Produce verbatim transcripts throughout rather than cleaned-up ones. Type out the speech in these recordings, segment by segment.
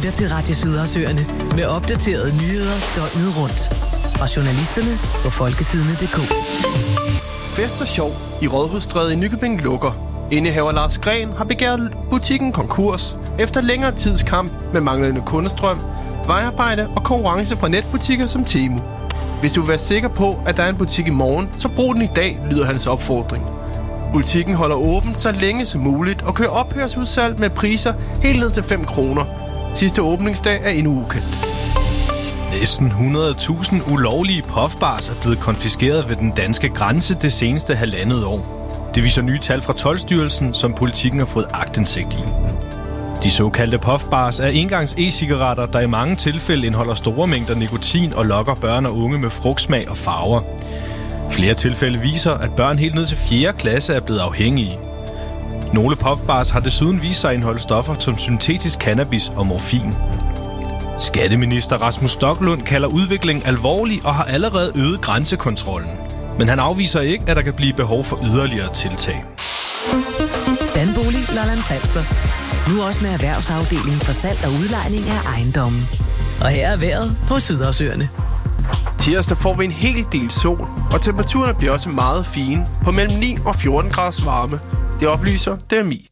lytter til Radio Sydersøerne med opdaterede nyheder døgnet rundt. Fra journalisterne på folkesidene punktum d k. Fest og sjov i Rådhusstræde i Nykøbing lukker. Indehaver Lars Gren har begæret butikken konkurs efter længere tids kamp med manglende kundestrøm, vejarbejde og konkurrence fra netbutikker som Temu. Hvis du vil være sikker på, at der er en butik i morgen, så brug den i dag, lyder hans opfordring. Butikken holder åbent så længe som muligt og kører ophørsudsalg med priser helt ned til fem kroner. Sidste åbningsdag er endnu ukendt. Næsten hundrede tusind ulovlige puffbars er blevet konfiskeret ved den danske grænse det seneste halvandet år. Det viser nye tal fra Toldstyrelsen, som Politikken har fået aktindsigt i. De såkaldte puffbars er engangs e-cigaretter, der i mange tilfælde indeholder store mængder nikotin og lokker børn og unge med frugtsmag og farver. Flere tilfælde viser, at børn helt ned til fjerde klasse er blevet afhængige. Nogle puffbars har desuden vist sig at indeholde stoffer som syntetisk cannabis og morfin. Skatteminister Rasmus Stoklund kalder udviklingen alvorlig og har allerede øget grænsekontrollen. Men han afviser ikke, at der kan blive behov for yderligere tiltag. Danbolig Lolland Falster. Nu også med erhvervsafdelingen for salg og udlejning af ejendommen. Og her er vejret på Sydersøerne. Tirsdag får vi en hel del sol, og temperaturen bliver også meget fine på mellem ni og fjorten graders varme. Det oplyser D M I.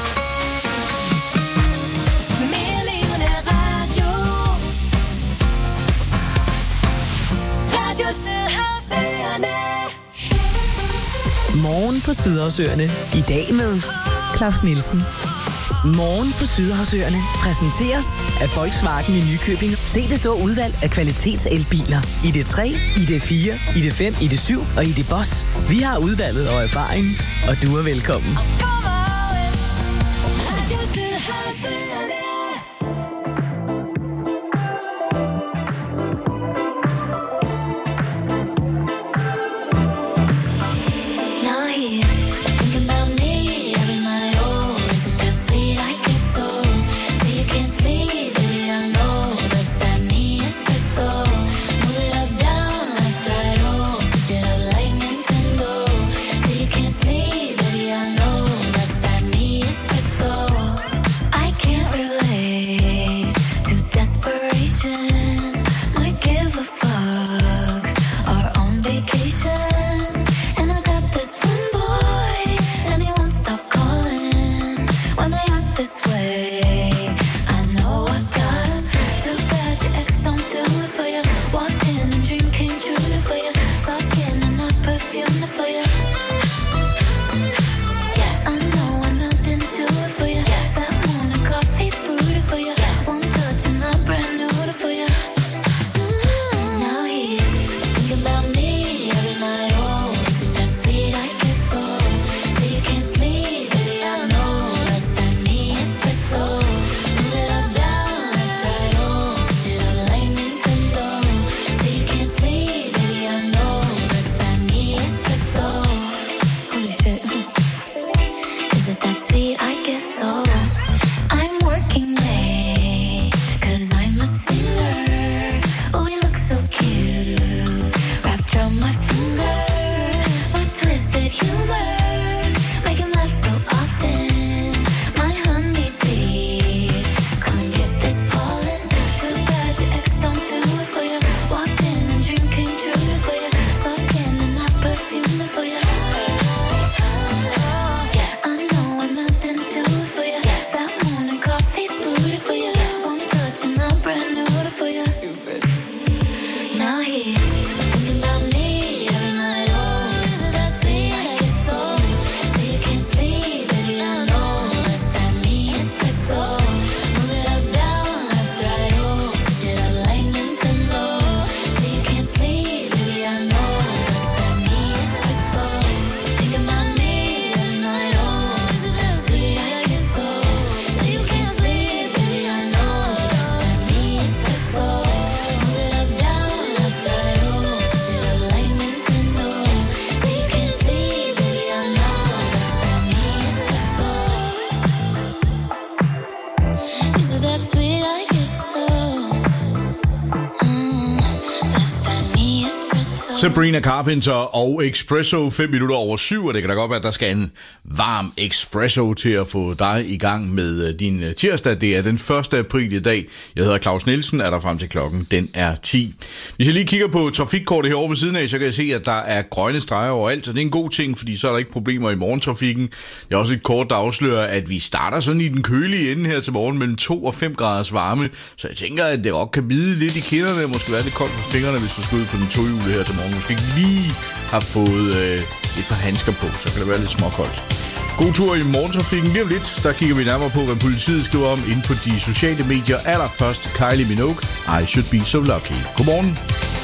Morgen på Sydersøerne. I dag med Claus Nielsen. Morgen på Sydersøerne præsenteres af Volkswagen i Nykøbing. Se det store udvalg af kvalitetselbiler. I D tre, I D fire, I D fem, I D syv og I D Boss. Vi har udvalget og erfaring, og du er velkommen. So Sabrina Carpenter og Espresso, fem minutter over syv, og det kan da godt være, at der skal en varm espresso til at få dig i gang med din tirsdag. Det er den første april i dag. Jeg hedder Claus Nielsen, er der frem til klokken, den er ti. Hvis jeg lige kigger på trafikkortet herovre ved siden af, så kan jeg se, at der er grønne streger overalt, så det er en god ting, fordi så er der ikke problemer i morgentrafikken. Jeg har også et kort, der afslører, at vi starter sådan i den kølige ende her til morgen mellem to og fem graders varme, så jeg tænker, at det også kan bide lidt i kinderne, og måske være lidt koldt på fingrene, hvis du skal ud på den tohjulede her til morgen. Måske ikke lige har fået øh, et par handsker på, så kan det være lidt småkoldt. God tur i morgentrafikken. Lige om lidt, der kigger vi nærmere på, hvad politiet skriver om inde på de sociale medier. Allerførst Kylie Minogue, I Should Be So Lucky. Godmorgen.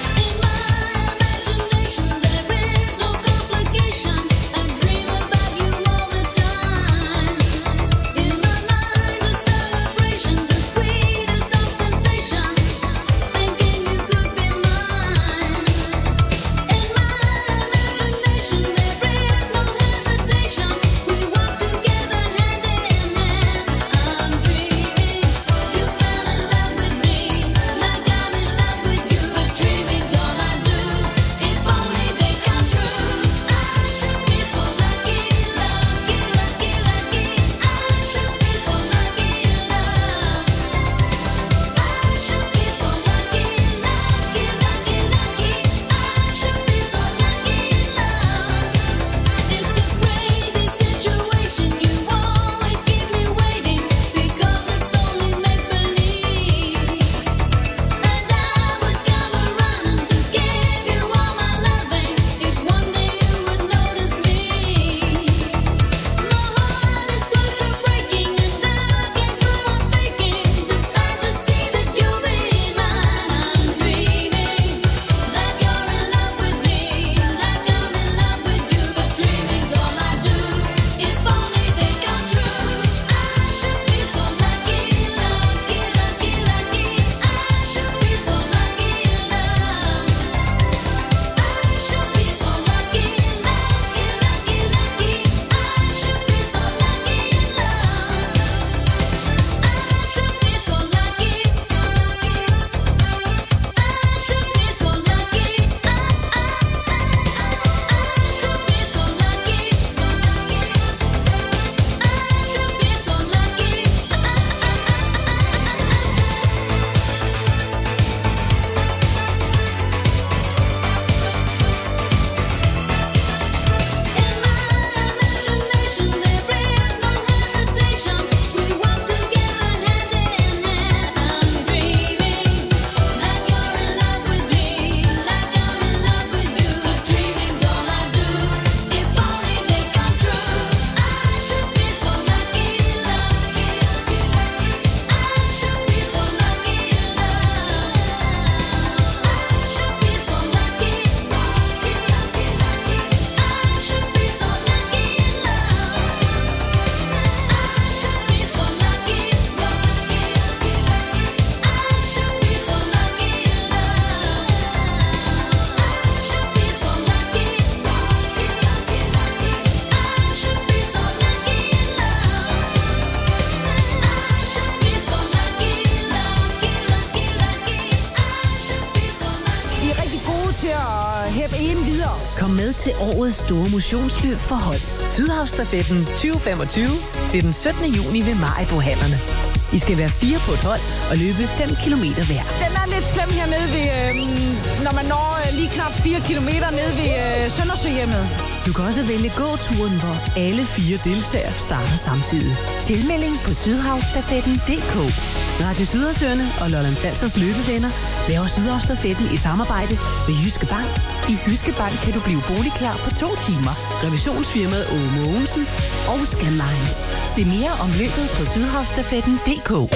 Til årets store motionsløb for hold. Sydhavsstafetten tyve femogtyve. Det er den syttende juni ved Maribo-hallerne. I skal være fire på et hold og løbe fem kilometer hver. Den er lidt slem hernede ved, øh, når man når øh, lige knap fire kilometer nede ved øh, Søndersøhjemmet. Du kan også vælge gåturen, hvor alle fire deltagere starter samtidig. Tilmelding på sydhavsstafetten punktum d k. Radio Sydhavsøerne og Lolland Falsters løbevenner laver Sydhavsstafetten i samarbejde med Jyske Bank. I Jyske Bank kan du blive boligklar på to timer. Revisionsfirmaet Aage Mogensen og Scanlines. Se mere om løbet på sydhavsstafetten punktum d k.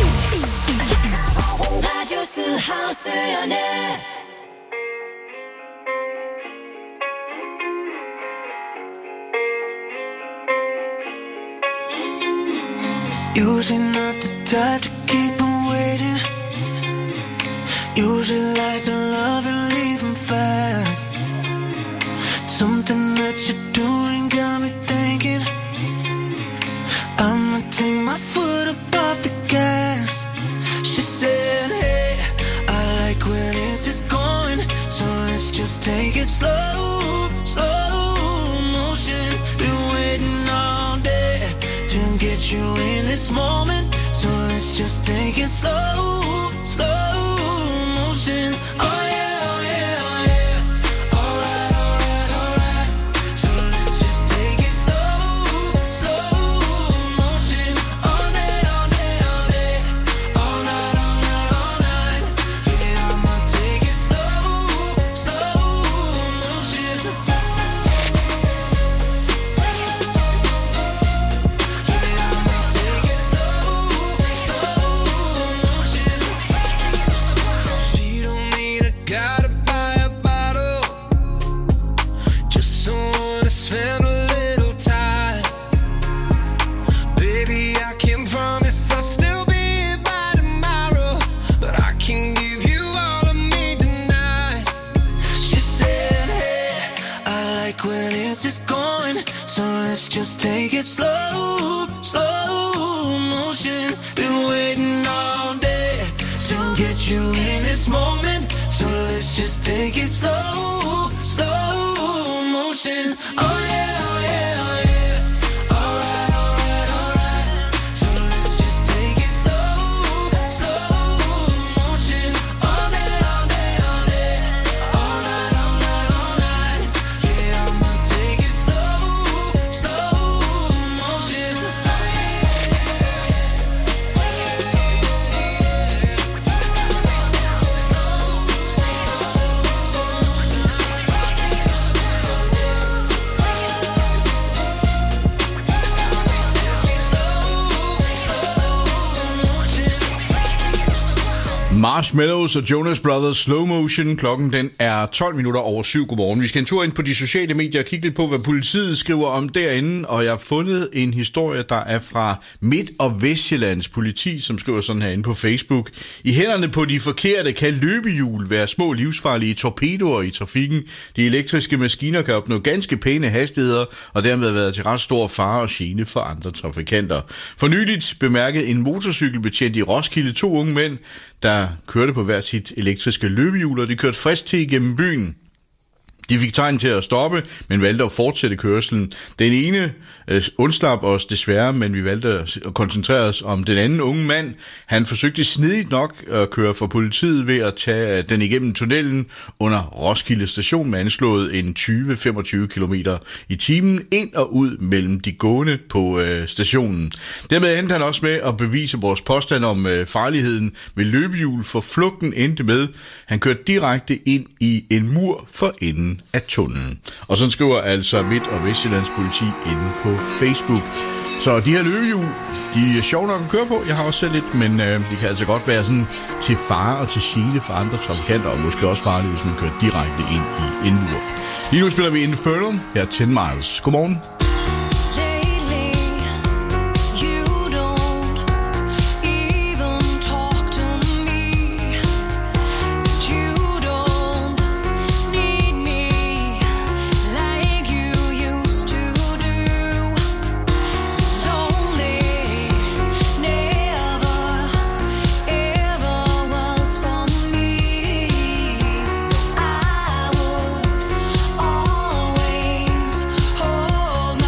Radio Sydhavsøerne. Usually not the type to keep on waiting. Usually like to love and leave them fast. Something that you're doing got me thinking I'ma take my foot up off the gas. She said, hey, I like where this is going, so let's just take it slow. it slow, slow motion. Oh yeah, oh yeah, oh yeah. Alright, alright, alright. So let's just take it slow, slow motion. All day, all day, all day. All night, all night, all night. Yeah, I'ma take it slow, slow motion. Just take it slow, slow motion. Been waiting all day to get you in this moment. So let's just take it slow, slow motion. Oh yeah, oh yeah, oh yeah. Alright, alright, alright. So let's just take it slow, slow motion. All day, all day, all day. All night, all night, all night. Yeah, I'ma take it slow, slow motion. Marshmallows og Jonas Brothers Slow Motion. Klokken den er tolv minutter over syv. Godmorgen. Vi skal en tur ind på de sociale medier og kigge lidt på, hvad politiet skriver om derinde. Og jeg har fundet en historie, der er fra Midt- og Vestjyllands politi, som skriver sådan her inde på Facebook. I hænderne på de forkerte kan løbehjul være små livsfarlige torpedoer i trafikken. De elektriske maskiner kan opnå ganske pæne hastigheder og dermed været til ret stor fare og gene for andre trafikanter. For nyligt bemærkede en motorcykelbetjent i Roskilde to unge mænd, der kørte på hver sit elektriske løbehjul, og de kørte frisk til igennem byen. De fik tegn til at stoppe, men valgte at fortsætte kørslen. Den ene øh, undslap os desværre, men vi valgte at koncentrere os om den anden unge mand. Han forsøgte snedigt nok at køre for politiet ved at tage den igennem tunnelen under Roskilde station med anslået en tyve til femogtyve kilometer i timen ind og ud mellem de gående på øh, stationen. Dermed endte han også med at bevise vores påstand om øh, farligheden ved løbehjul, for flugten endte med, han kørte direkte ind i en mur for enden af tunnelen. Og sådan skriver altså Midt- og Vestjyllands politi inde på Facebook. Så de her løbehjul, de er sjove nok at køre på. Jeg har også selv lidt, men øh, de kan altså godt være sådan til fare og til gene for andre trafikanter, og måske også farlige, hvis man kører direkte ind i en mur. Lige nu spiller vi Infernal her ten miles. Godmorgen. Always hold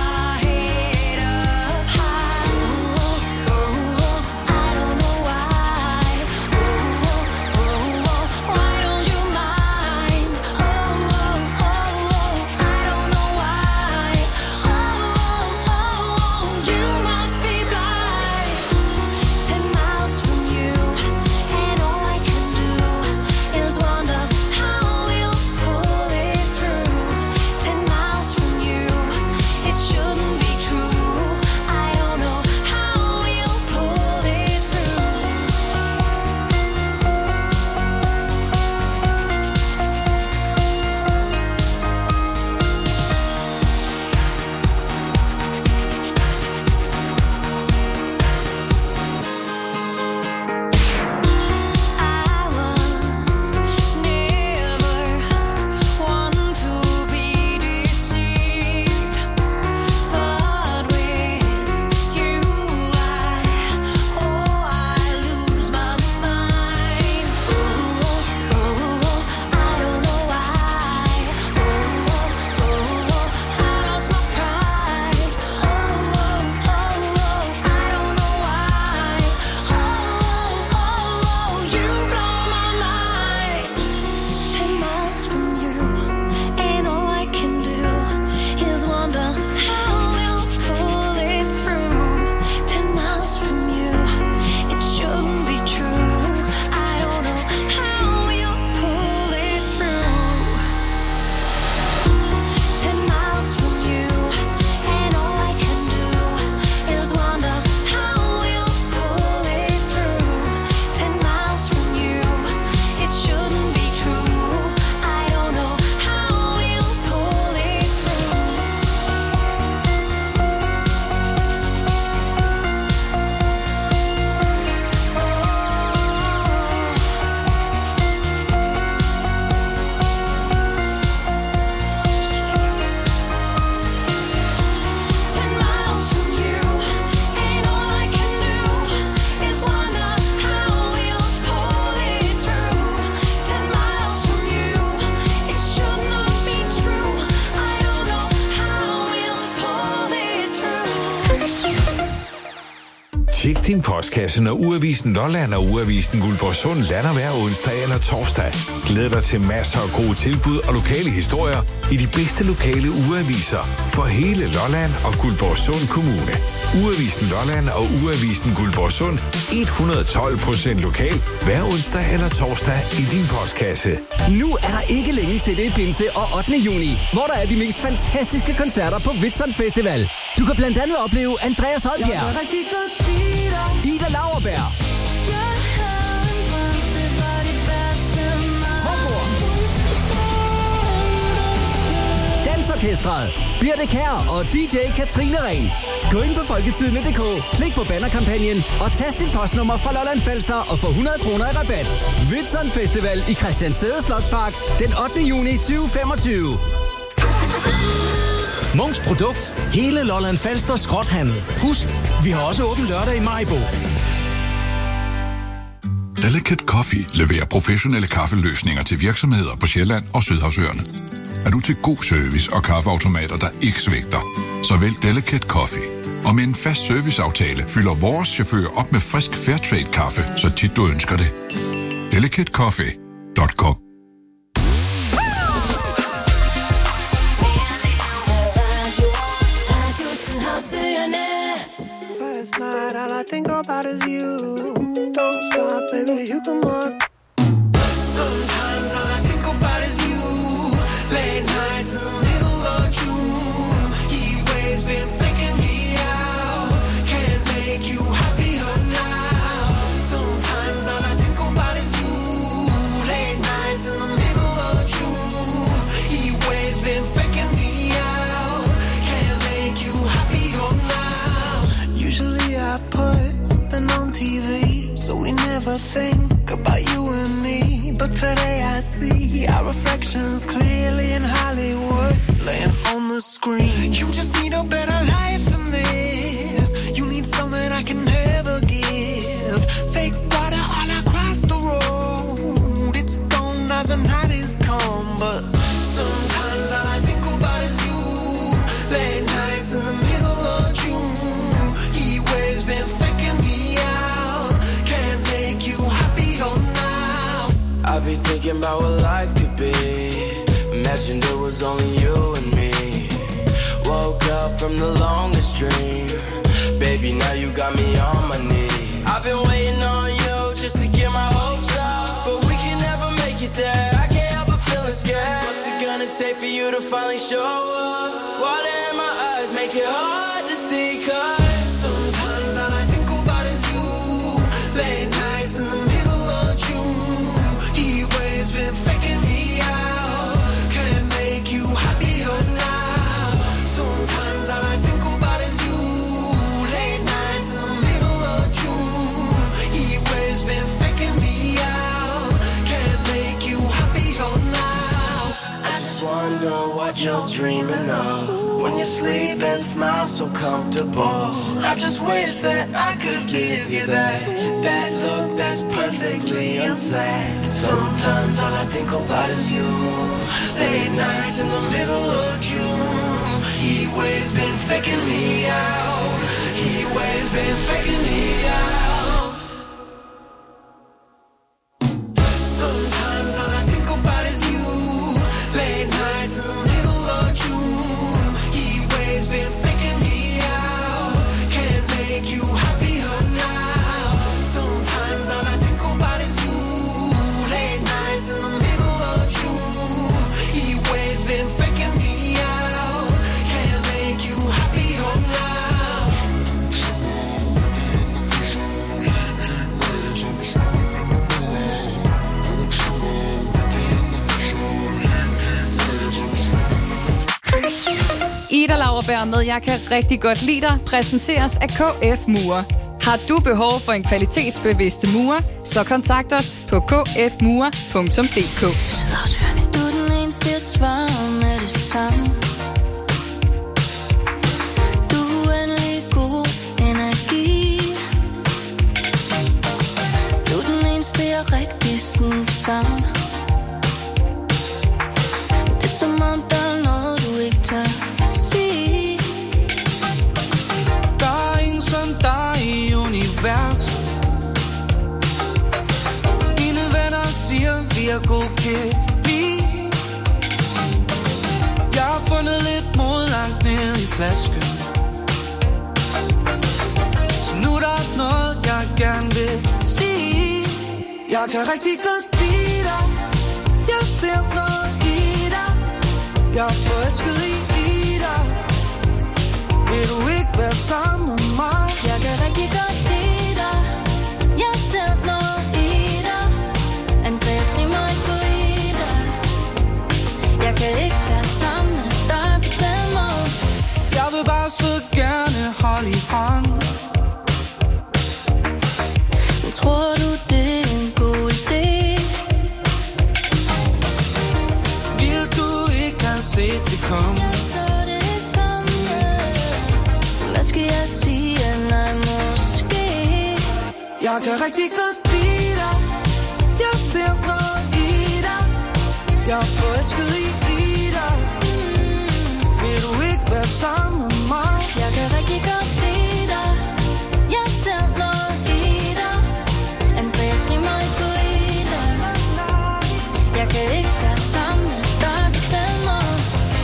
postkasse, når Ugeavisen Lolland og Ugeavisen Guldborgsund lander hver onsdag eller torsdag. Glæd dig til masser af gode tilbud og lokale historier i de bedste lokale ugeaviser for hele Lolland og Guldborgsund Kommune. Ugeavisen Lolland og Ugeavisen Guldborgsund et hundrede og tolv procent lokal hver onsdag eller torsdag i din postkasse. Nu er der ikke længe til det pinse og ottende juni, hvor der er de mest fantastiske koncerter på Whitsun Festival. Du kan blandt andet opleve Andreas Holbjerg, Ida Lauerberg, Dansorkestret, Birte Kjær og D J Katrine Ring. Gå ind på folketidene punktum d k, klik på bannerkampagnen og tast dit postnummer fra Lolland Falster og få hundrede kroner i rabat. Whitsun Festival i Christianssæde Slotspark den ottende juni tyve femogtyve. Munks Produkt. Hele Lolland Falster skrothandel. Husk, vi har også åbent lørdag i Maribo. Delicate Coffee leverer professionelle kaffeløsninger til virksomheder på Sjælland og Sydhavsøerne. Er du til god service og kaffeautomater, der ikke svigter, så vælg Delicate Coffee. Og med en fast serviceaftale fylder vores chauffører op med frisk Fairtrade kaffe, så tit du ønsker det. delicate coffee punktum com Last night, all I think about is you. Don't stop, baby, you come on. Sometimes all I think about is you. Late nights in the middle of June. He waves been faking me out. Can't make you happier now. Sometimes all I think about is you. Late nights in the middle of June. He waves been faking me out. Can't make you happier now. Usually I put something on T V, so we never think about you and me. But today I see our reflections clearly in Hollywood, laying on the screen. You just need a better life than this. You need something I can never give. Fake water all across the road. It's gone now, the night is come. But sometimes all I think about is you. Late nights in the middle of June. He waves been faking me out. Can't make you happier now. I be thinking about what life could be. Imagined it was only you and me. Woke up from the longest dream. Baby, now you got me on my knees. I've been waiting on you just to get my hopes up, but we can never make it there. I can't help but feeling scared. What's it gonna take for you to finally show up? Water in my eyes make it hard to see, cause sometimes all I think about is you. Late nights in the middle of June. He waves been faking me out. Can't make you happier now. Sometimes all I think about is you. Late nights in the middle of June. He waves been faking me out. Can't make you happier now. I just wonder what you're dreaming of when you sleep and smile so comfortable. I just wish that I could give you that that look that's perfectly insane. Sometimes all I think about is you. Late nights in the middle of June. He waves been faking me out. He waves been faking me out. Sometimes all I think about is you. Late nights in the middle of June. He waves been faking me out. Can't make you happier now. Sometimes all I think about is you. Late nights in the middle of June. He waves been faking me out. Can't make you happier now. Ida Lauerberg med Jeg kan rigtig godt lide dig præsenteres af K F Mure. Har du behov for en kvalitetsbevidste murer, så kontakt os på k f mure punktum d k. Du er den eneste, jeg svarer med det samme. Du er uendelig god energi. Du er den eneste, jeg rigtig sådan savner. Det er som om, der er noget, du ikke tør sige. Der er ingen som dig i universet. be a god kid. Jeg har fundet lidt mod langt ned i flasken, så nu er der noget, jeg gerne vil sige. Jeg kan rigtig godt lide dig, jeg ser noget i dig, jeg er forelsket i, i dig. Vil du ikke være sammen med mig? Jeg kan rigtig godt lide dig, jeg ser noget i dig. Andreas rimer ikke på i dig. Jeg kan ikke være sammen med dig på den måde. Jeg vil bare så gerne holde i hånd. Men tror du det er en god idé? Vil du ikke have set det komme? Jeg så det komme. Hvad skal jeg sige? Nej, måske. Jeg kan rigtig godt lide dig, jeg ser noget i dig, jeg er forelsket i, i dig. Vil du ikke være sammen med mig? Jeg kan rigtig godt lide dig, jeg ser noget i dig. Andreas rimer ikke på i dig. Jeg kan ikke være sammen med dig på den måde.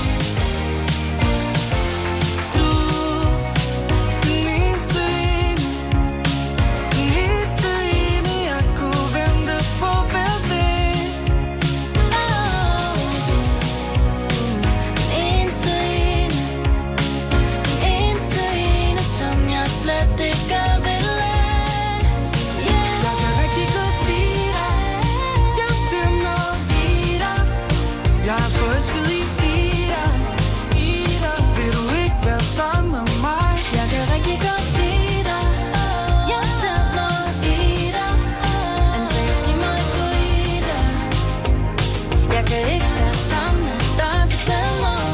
Du, den eneste ene, den eneste ene, jeg kunne vente på hver dag. Oh, du, den eneste ene, den eneste ene, som jeg slet ikke vil lade. Yeah. Jeg kan rigtig godt lide dig, jeg ser noget i dig, jeg er forelsket i, i dig, i dig. Vil du ikke være sammen med mig? Jeg kan rigtig godt lide dig, jeg ser noget i dig. Andreas rimer ikke på i dig. Jeg kan ikke være sammen med dig på den måde.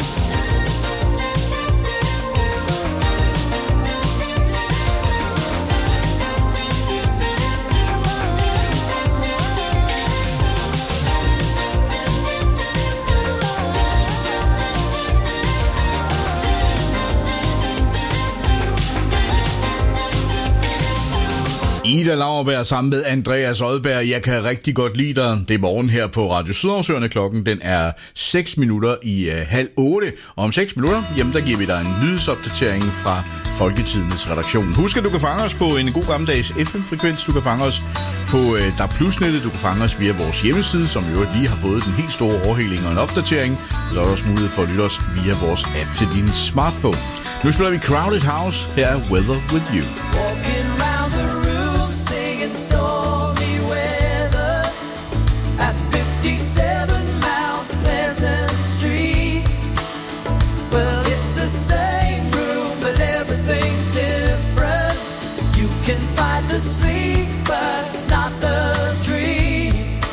Ida Lauerberg sammen med Andreas Odberg. Jeg kan rigtig godt lide dig. Det er morgen her på Radio Sydhavsøerne. Klokken den er seks minutter i uh, halv otte. Og om seks minutter, jamen der giver vi dig en nyhedsopdatering fra Folketidens redaktion. Husk, at du kan fange os på en god gammeldags F M-frekvens. Du kan fange os på uh, D A B plus-nettet. Du kan fange os via vores hjemmeside, som jo lige har fået den helt store overhældning og en opdatering. Så er der også mulighed for at lytte os via vores app til din smartphone. Nu spiller vi Crowded House. Her er Weather With You. Walking round the room, singing stormy weather at fifty-seven Mount Pleasant Street. Well, it's the same room, but everything's different. You can fight the sleep, but not the dream.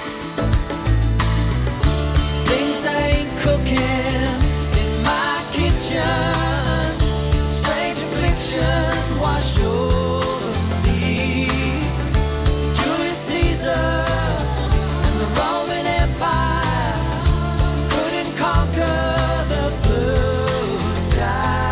Things ain't cooking in my kitchen. Strange affliction wash over me. Julius Caesar and the Roman Empire couldn't conquer the blue sky.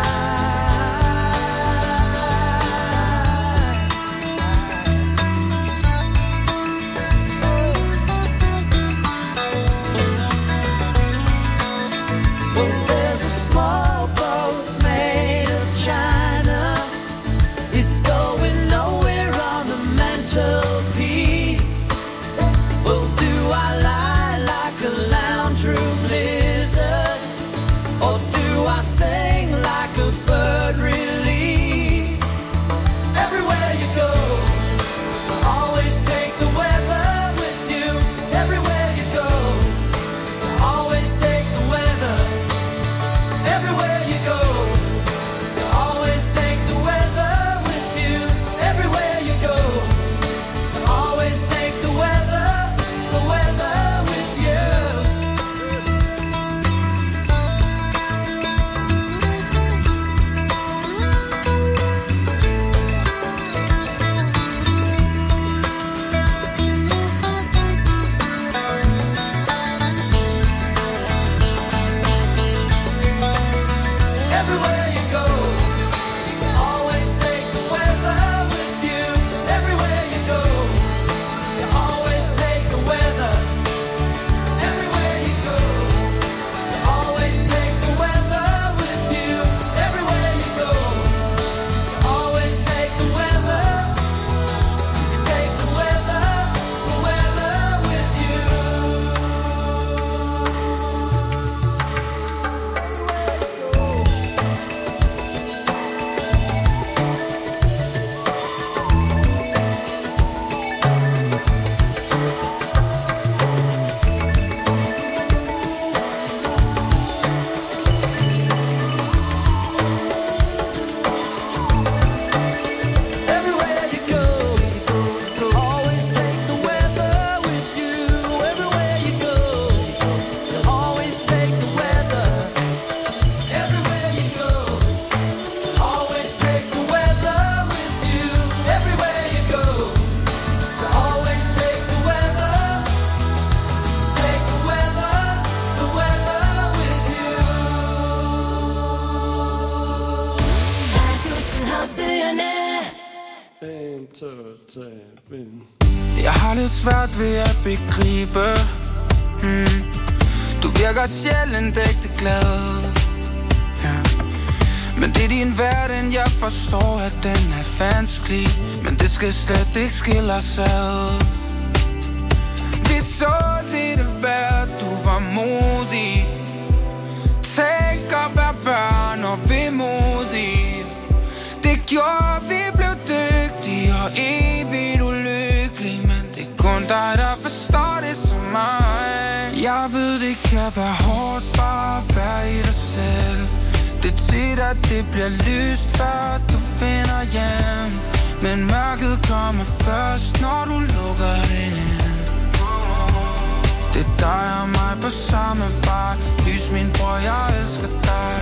Jeg har lidt svært ved at begribe hmm. Du virker sjældent ægte glad ja. Men det er din verden, jeg forstår, at den er vanskelig. Men det skal slet ikke skille os ad. Vi så lidt værd, du var modig. Tænk at være børn og vemodige. Det gjorde, vi blev dygtige og evigt ulykkelige. Men det er kun dig, der forstår det som mig. Jeg ved, det kan være hårdt bare at være i dig selv. Det er tit, at det bliver lyst, før du finder hjem. Men mørket kommer først, når du lukker det ind. Det er dig og mig på samme vej. Lys min bror, jeg elsker dig.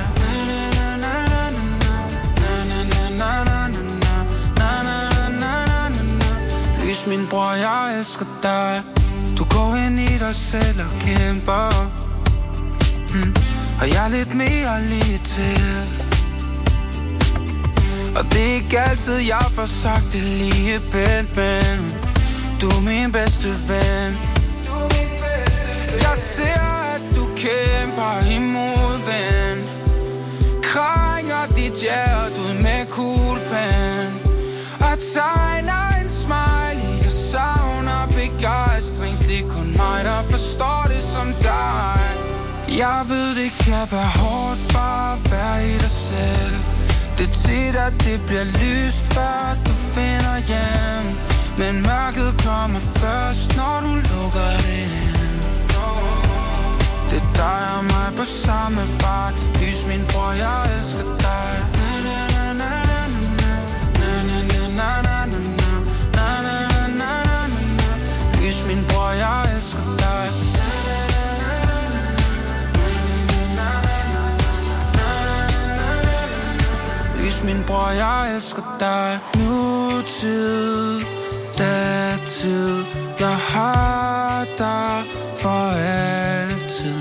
Lys min bror, jeg elsker dig. Du går ind i dig selv og kæmper hmm. Og jeg er lidt mere lige til. Og det er ikke altid, jeg får sagt det lige pænt, men du er min bedste ven. Jeg ser, at du kæmper imod, ven. Krænger dit hjerte ud med kuglepen og tegner en smiley. Jeg savner begejstring. Det er kun mig, der forstår det som dig. Jeg ved, det kan være hårdt bare at være i dig selv. Det er tit, at det bliver lyst, før du finder hjem. Men mørket kommer først, når du lukker det ind. Det er dig og mig på samme vej. Lys min bror, jeg elsker dig. Lys min bror, jeg elsker dig. Lys min bror, jeg elsker dig. Nutid, datid, jeg har dig for altid.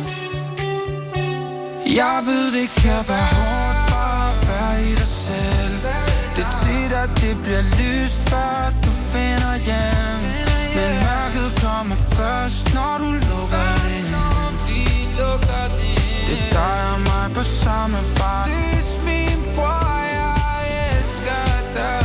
Jeg ved, det kan være hårdt bare at være i dig selv. Det er tit, at det bliver lyst, før du finder hjem. Men mørket kommer først, når du lukker det ind. Det er dig og mig på samme vej. Lys min bror, jeg elsker dig.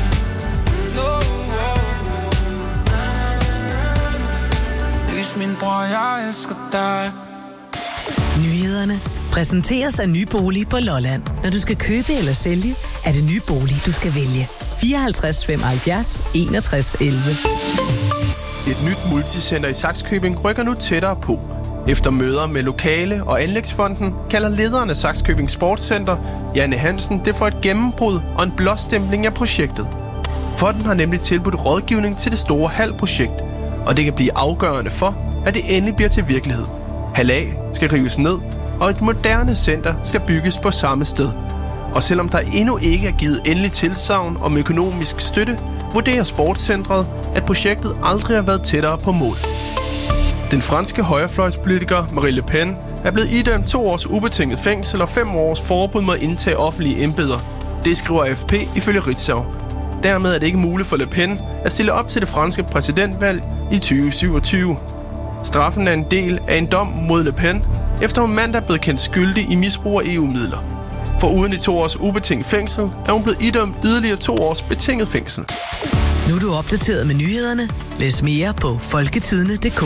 Lys min bror, jeg elsker dig. Nyhederne præsenteres af Ny Bolig på Lolland. Når du skal købe eller sælge, er det Ny Bolig, du skal vælge. fireoghalvtreds femoghalvfjerds enogtres elleve. Et nyt multicenter i Sakskøbing rykker nu tættere på. Efter møder med lokale og anlægsfonden kalder lederen af Sakskøbing Sportscenter, Janne Hansen, det for et gennembrud og en blåstempling af projektet. Fonden har nemlig tilbudt rådgivning til det store halvprojekt, og det kan blive afgørende for, at det endelig bliver til virkelighed. Hal A skal rives ned, og et moderne center skal bygges på samme sted. Og selvom der endnu ikke er givet endelig tilsagn om økonomisk støtte, vurderer sportscentret, at projektet aldrig har været tættere på mål. Den franske højrefløjspolitiker Marine Le Pen er blevet idømt to års ubetinget fængsel og fem års forbud mod at indtage offentlige embeder. Det skriver A F P ifølge Ritzau. Dermed er det ikke muligt for Le Pen at stille op til det franske præsidentvalg i tyve syvogtyve. Straffen er en del af en dom mod Le Pen, efter hun mandag blev kendt skyldig i misbrug af E U-midler. For uden de to års ubetinget fængsel er hun blevet idømt yderligere to års betinget fængsel. Nu er du opdateret med nyhederne. Læs mere på folketidene punktum d k.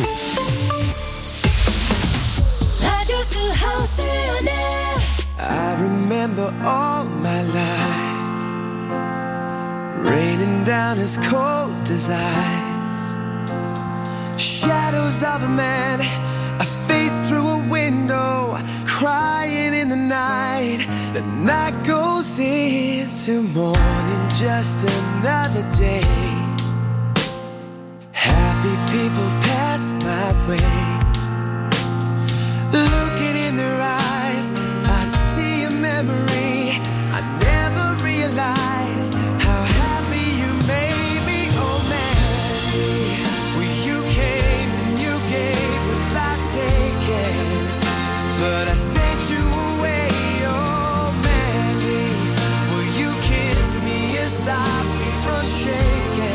Radio Sydhavsøerne. I remember all my life raining down as cold as ice. Shadows of a man, a face through a window, crying in the night. The night goes into morning, just another day. Happy people pass my way. Looking in their eyes, I see a memory. I never realized how happy you made me. Oh man, well, you came and you gave without taking, but I sent you away. Oh Mandy, will you kiss me and stop me from shaking?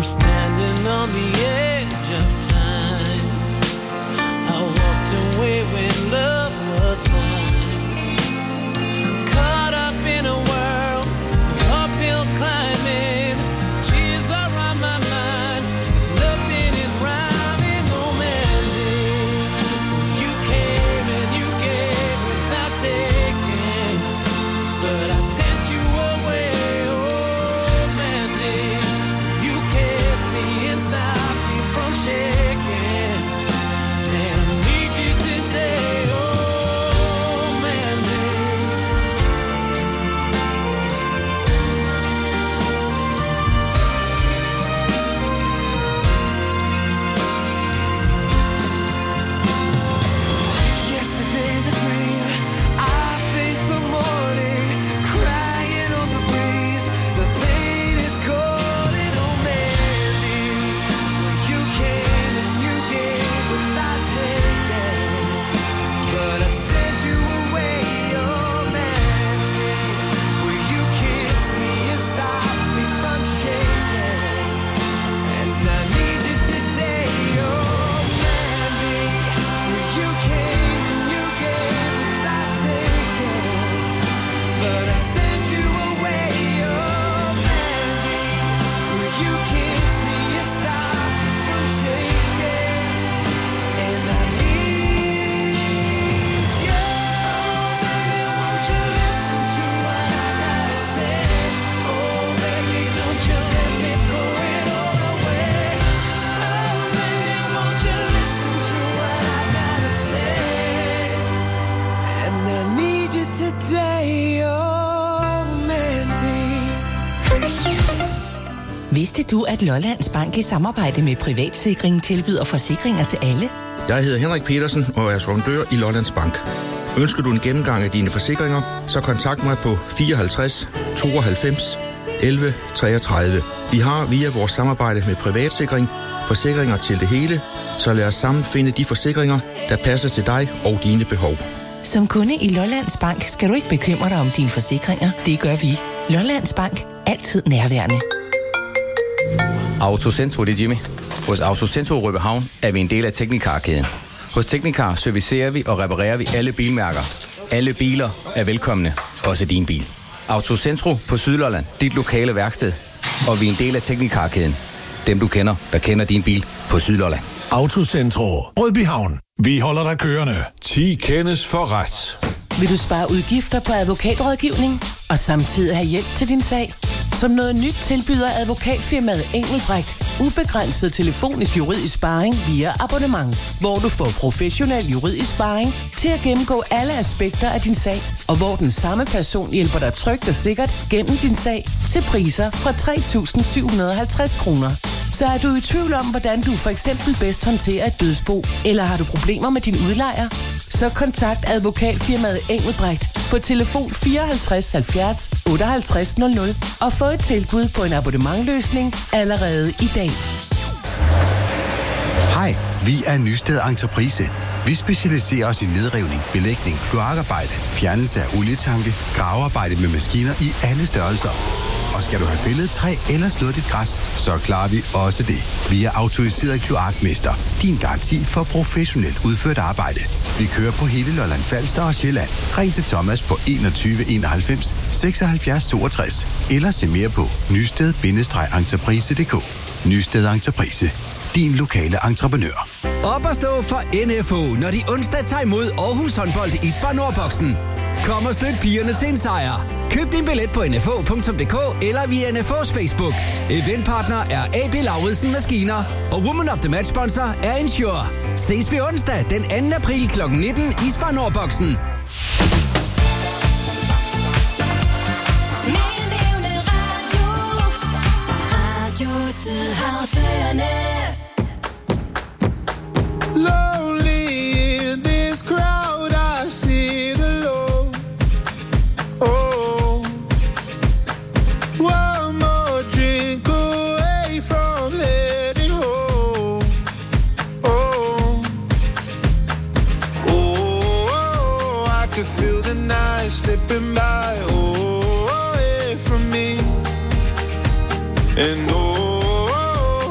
I'm standing on the edge of time. I walked away when love was mine. Caught up in a world of uphill climbing. Tears are on my mind. Nothing is rhyming. Oh, Mandy, you came and you gave without taking, but I sent you away. And stop me from shaking, and I need you today, oh Mandy. Yesterday's a dream. I faced the morning, crying on the breeze. The pain is cold. Vidste du, at Lollands Bank i samarbejde med Privatsikring tilbyder forsikringer til alle? Jeg hedder Henrik Petersen og er sondør i Lollands Bank. Ønsker du en gennemgang af dine forsikringer, så kontakt mig på fireoghalvtreds tooghalvfems elleve treogtredive. Vi har via vores samarbejde med Privatsikring forsikringer til det hele, så lad os sammen finde de forsikringer, der passer til dig og dine behov. Som kunde i Lollands Bank skal du ikke bekymre dig om dine forsikringer. Det gør vi. Lollands Bank. Altid nærværende. Autocentro, det er Jimmy. Hos Autocentro Rødbyhavn er vi en del af Teknikar-kæden. Hos Teknikar servicerer vi og reparerer vi alle bilmærker. Alle biler er velkomne, også din bil. Autocentro på Sydlolland, dit lokale værksted. Og vi er en del af Teknikar-kæden. Dem du kender, der kender din bil på Sydlolland. Autocentro Rødbyhavn. Vi holder dig kørende. ti kendes for ret. Vil du spare udgifter på advokatrådgivning og samtidig have hjælp til din sag? Som noget nyt tilbyder advokatfirmaet Engelbrecht ubegrænset telefonisk juridisk sparring via abonnement, hvor du får professionel juridisk sparring til at gennemgå alle aspekter af din sag, og hvor den samme person hjælper dig trygt og sikkert gennem din sag til priser fra tre tusind syv hundrede og halvtreds kroner. Så er du i tvivl om, hvordan du for eksempel bedst håndterer et dødsbo, eller har du problemer med din udlejer? Så kontakt advokatfirmaet Engelbrecht på telefon fireoghalvtreds halvfjerds otteoghalvtreds nul nul og få et tilbud på en abonnementløsning allerede i dag. Hej, vi er Nysted Entreprise. Vi specialiserer os i nedrivning, belægning, kloakarbejde, fjernelse af olietanke, gravearbejde med maskiner i alle størrelser. Og skal du have fældet træ eller slået dit græs, så klarer vi også det. Vi er autoriseret kloakmester. Din garanti for professionelt udført arbejde. Vi kører på hele Lolland Falster og Sjælland. Ring til Thomas på enogtyve enoghalvfems seksoghalvfjerds toogtres eller se mere på nysted entreprise punktum d k. Nysted Entreprise. Din lokale entreprenør. Op at stå for N F O, når de onsdag tager imod Aarhus håndbold i Spar Nordboksen. Kom og støt pigerne til en sejr. Køb din billet på n f o punktum d k eller via N F O's Facebook. Eventpartner er A B Lauridsen Maskiner, og Woman of the Match sponsor er Ensure. Ses vi onsdag den anden april klokken nitten i Spar Nordboksen. Lonely in this crowd, I sit alone. Oh, one more drink away from heading home. Oh, oh, I can feel the night slipping by. Oh, away from me. And oh,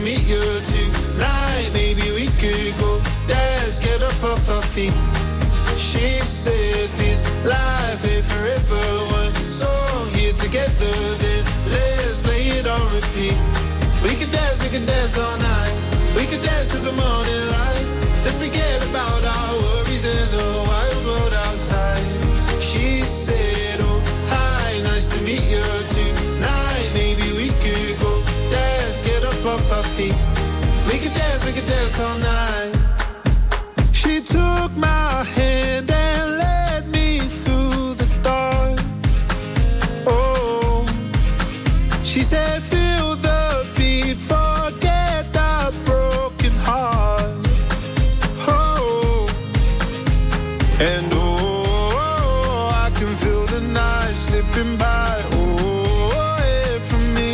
meet you tonight. Maybe we could go dance, get up off our feet. She said this life ain't forever. One song here together, then let's play it on repeat. We can dance, we can dance all night. We can dance to the morning light. Let's forget about our worries in the wild world outside. She said, oh, hi, nice to meet you tonight. Maybe we could go dance, get up off our feet. We could dance, we could dance all night. She took my hand and led me through the dark. Oh, she said, feel the beat, forget the broken heart. Oh, and oh, I can feel the night slipping by. Oh, yeah, from me.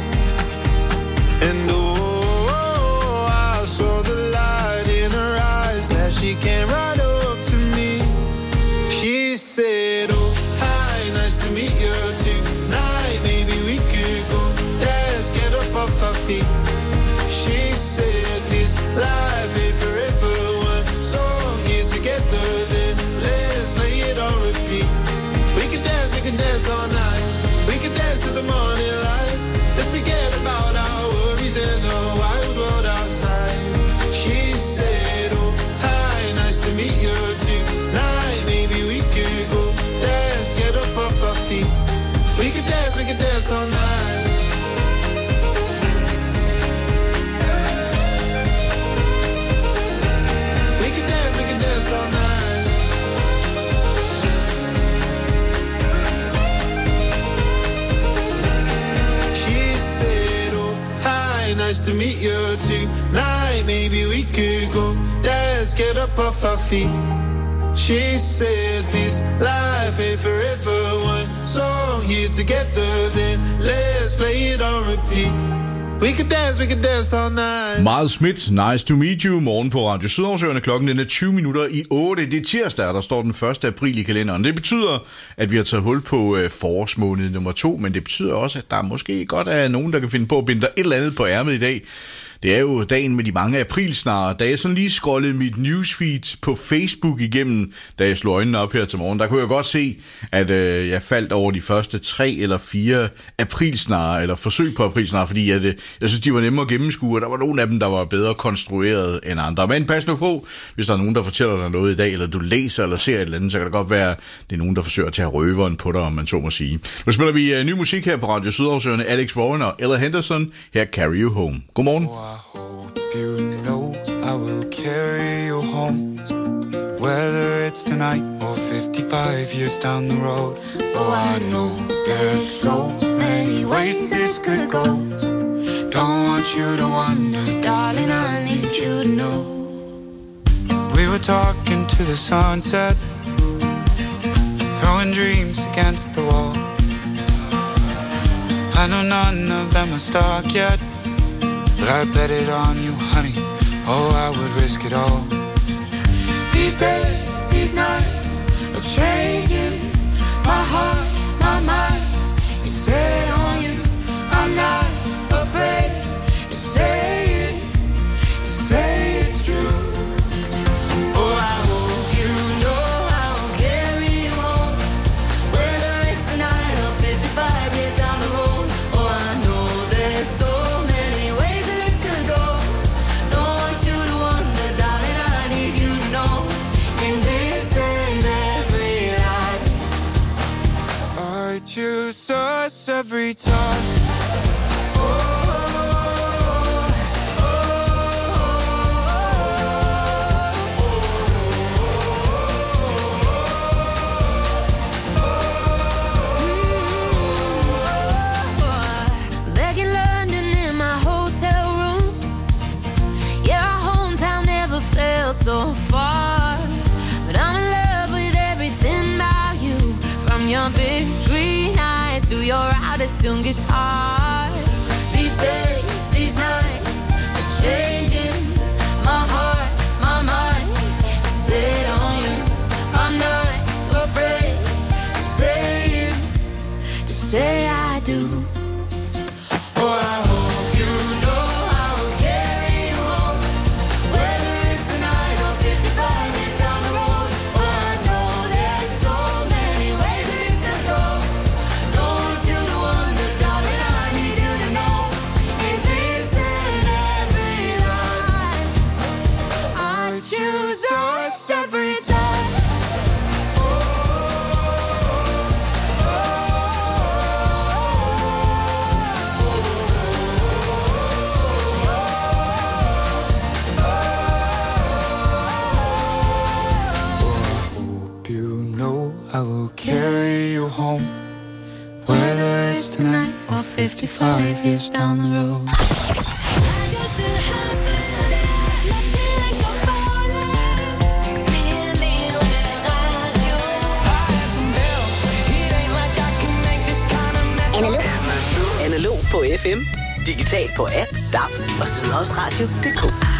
And oh, I saw the light in her eyes. Glad she came right up to me. She said, oh, hi, nice to meet you tonight. Maybe we could go dance, get up off our feet. She said this life ain't forever. One song here together, then let's play it on repeat. We can dance, we can dance all night. We can dance to the morning light. Let's forget about our worries in the wild world outside. She said, oh, hi, nice to meet you tonight. Maybe we could go dance, get up off our feet. We can dance, we can dance all night. We can dance, we can dance all night. She said, oh, hi, nice to meet you tonight. Maybe we could go dance, get up off our feet. She said this life ain't forever. One song here together, then let's play it on repeat. We can dance, we can dance all night. Miles Smith, nice to meet you. Morgen på Radio Sydhavsøerne. Klokken den er tyve minutter i otte. Det er tirsdag, der står den første april i kalenderen. Det betyder, at vi har taget hul på øh, forårsmåned nummer to, men det betyder også, at der måske godt er nogen, der kan finde på at binde dig et eller andet på ærmet i dag. Det er jo dagen med de mange aprilsnare. Da jeg sådan lige scrollede mit newsfeed på Facebook igennem, da jeg slog øjnene op her til morgen, der kunne jeg godt se, at øh, jeg faldt over de første tre eller fire aprilsnare, eller forsøg på aprilsnare, fordi at, øh, jeg synes, de var nemmere at gennemskue, og der var nogle af dem, der var bedre konstrueret end andre. Men pas nu på, hvis der er nogen, der fortæller dig noget i dag, eller du læser eller ser et eller andet, så kan det godt være, at det er nogen, der forsøger at tage røveren på dig, om man så må sige. Nu spiller vi øh, ny musik her på Radio Sydhavsøerne. Alex Warren og Ella Henderson. Her Carry You Home. Godmorgen. You know I will carry you home, whether it's tonight or fifty-five years down the road. Oh, I know there's so many ways this could go. Don't want you to wonder, darling, I need you to know. We were talking to the sunset, throwing dreams against the wall. I know none of them are stuck yet, but I bet it on you, honey. Oh, I would risk it all. These days, these nights are changing. My heart, my mind is set on you. I'm not afraid to say it, to say it's true. Oh, I hope you know I'll carry you home, whether it's tonight or fifty-five years down the road. Oh, I know there's so many ways that this could go. Don't want you to wonder, darling, I need you to know. In this and every life, I choose us every time. So far, but I'm in love with everything about you, from your big green eyes to your out-of-tune guitar. These days, these nights are changing. My heart, my mind is set on you. I'm not afraid to say it, to say I do. Oh, I hope you know I'll will carry you home, whether it's tonight or fifty-five years down the road. Analog på F M, digital på app, D A B og Sydhavsradio punktum d k.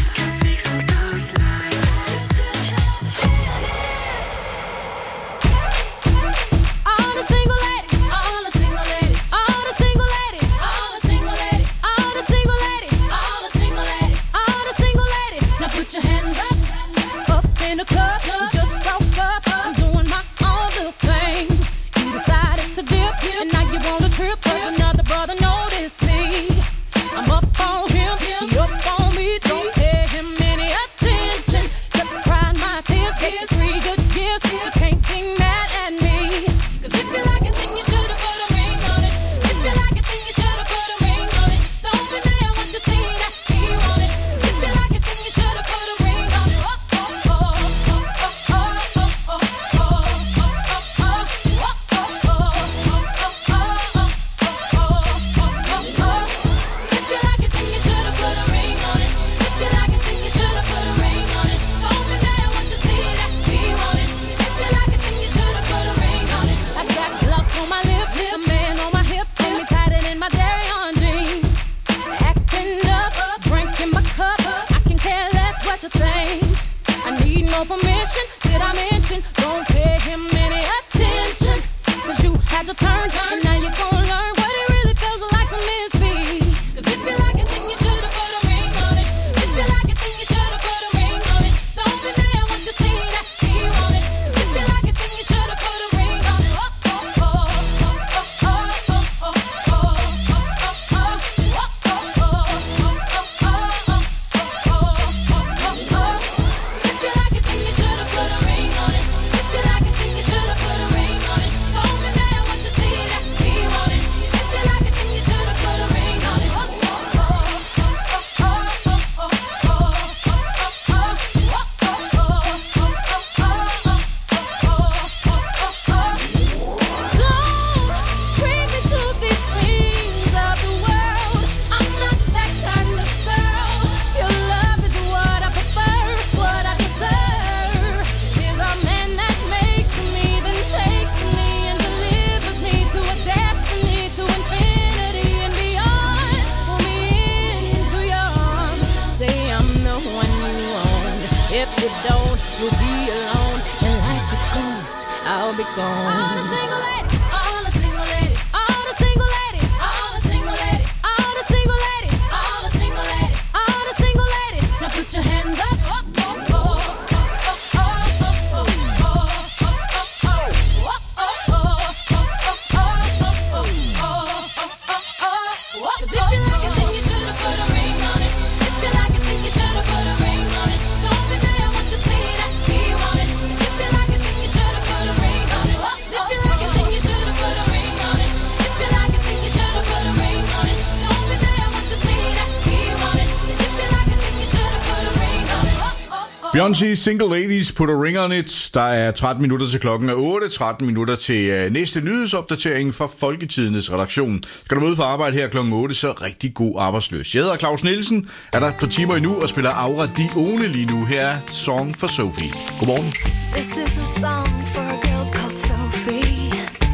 Beyoncé, Single Ladies, Put a Ring on It. Der er tretten minutter til klokken er otte, tretten minutter til uh, næste nyhedsopdatering fra Folketidenes redaktion. Skal du møde på arbejde her klokken otte, så rigtig god arbejdsløs. Jeg hedder Claus Nielsen, er der et par timer endnu og spiller Aura Dione lige nu. Her er Song for Sophie. Godmorgen. This is a song for a girl called Sophie.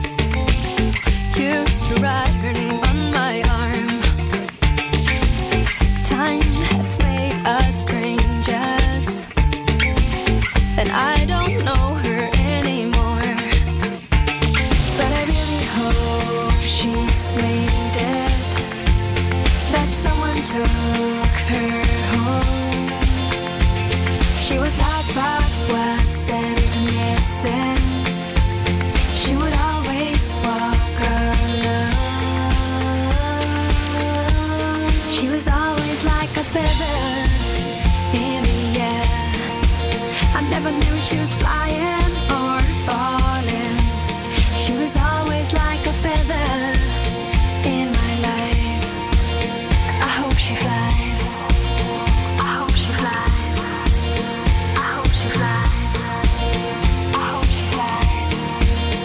Used to write her name on my arm. Time has made us strangers, and I don't know her anymore. But I really hope she's made it, that someone took her home. She was lost but wasn't missing. She would always walk alone. She was always like a feather in the air. I never knew she was flying or falling. She was always like a feather in my life. I hope she flies. I hope she flies. I hope she flies. I hope she flies.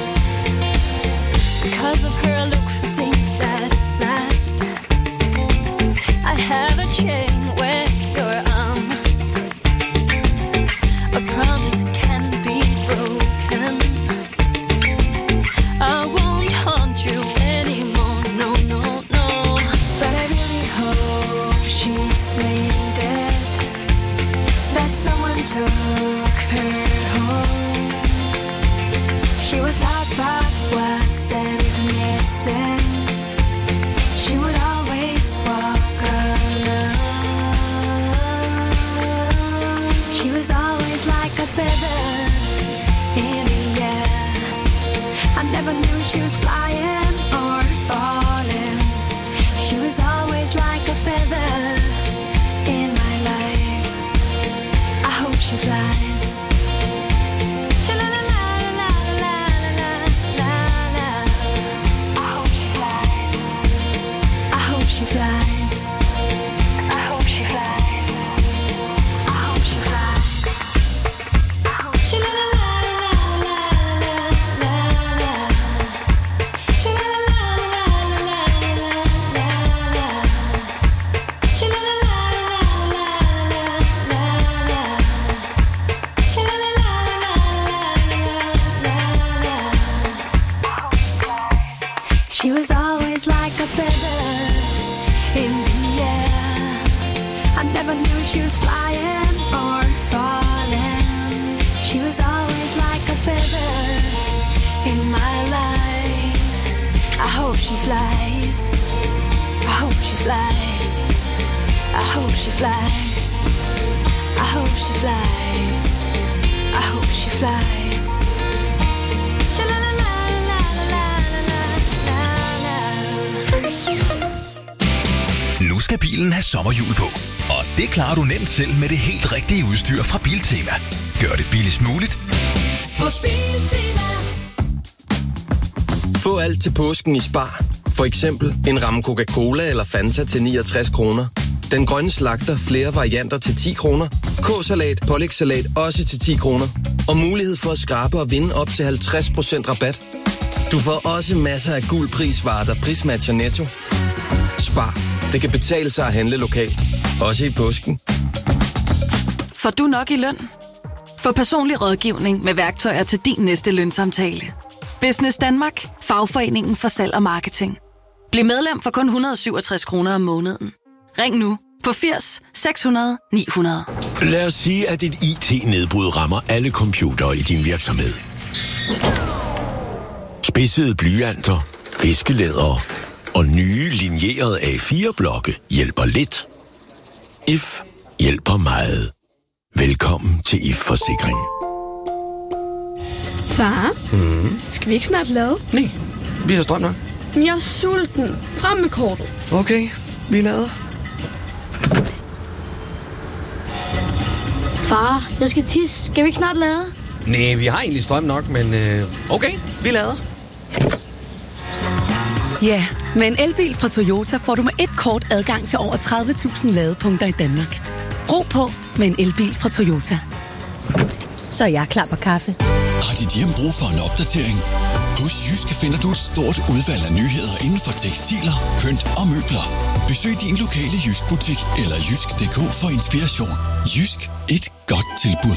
chain, where's your arm? A promise can be broken. I won't haunt you anymore, no, no, no. But I really hope she's made it, that someone took her home. She was lost but wasn't missing. She would always walk alone. She was always like a feather in the air. I never knew she was flying or falling. She was always like a feather in my life. I hope she flies. She flies. I hope she flies. I hope she flies. She la la la la la la la la. She la la la la la la la la. She la la la la la la la la. She la la la la la la la. She was always like a feather in the air. I never knew she was flying or falling. She was always like a feather in my life. I hope she flies. I hope she flies. I hope she flies. I hope she flies. I hope she flies. Nu skal bilen have sommerhjul på, og det klarer du nemt selv med det helt rigtige udstyr fra Biltema. Gør det billigst muligt hos Biltema. Få alt til påsken i Spar. For eksempel en ramme Coca-Cola eller Fanta til niogtres kroner. Den grønne slagter flere varianter til ti kroner. K-salat, pålægssalat også til ti kroner. Og mulighed for at skrabe og vinde op til halvtreds procent rabat. Du får også masser af guld prisvarer, der prismatcher Netto. Spar. Det kan betale sig at handle lokalt. Også i påsken. Får du nok i løn? Få personlig rådgivning med værktøjer til din næste lønsamtale. Business Danmark. Fagforeningen for salg og marketing. Bliv medlem for kun et hundrede og syvogtres kroner om måneden. Ring nu på firs seks hundrede ni hundrede. Lad os sige, at et I T-nedbrud rammer alle computere i din virksomhed. Spidsede blyanter, viskelædere og nye linjerede A fire blokke hjælper lidt. If hjælper meget. Velkommen til If Forsikring. Far, Mm. skal vi ikke snart lade? Nej, vi har strøm nok. Men jeg er sulten. Frem med kortet. Okay, vi lader. Far, jeg skal tisse. Skal vi ikke snart lade? Nej, vi har egentlig strøm nok, men øh, okay, vi lader. Ja, med en elbil fra Toyota får du med et kort adgang til over tredive tusind ladepunkter i Danmark. Ro på med en elbil fra Toyota. Så er jeg klar på kaffe. Har dit hjem brug for en opdatering? Hos Jyske finder du et stort udvalg af nyheder inden for tekstiler, pynt og møbler. Besøg din lokale Jysk-butik eller jysk punktum d k for inspiration. Jysk. Et godt tilbud.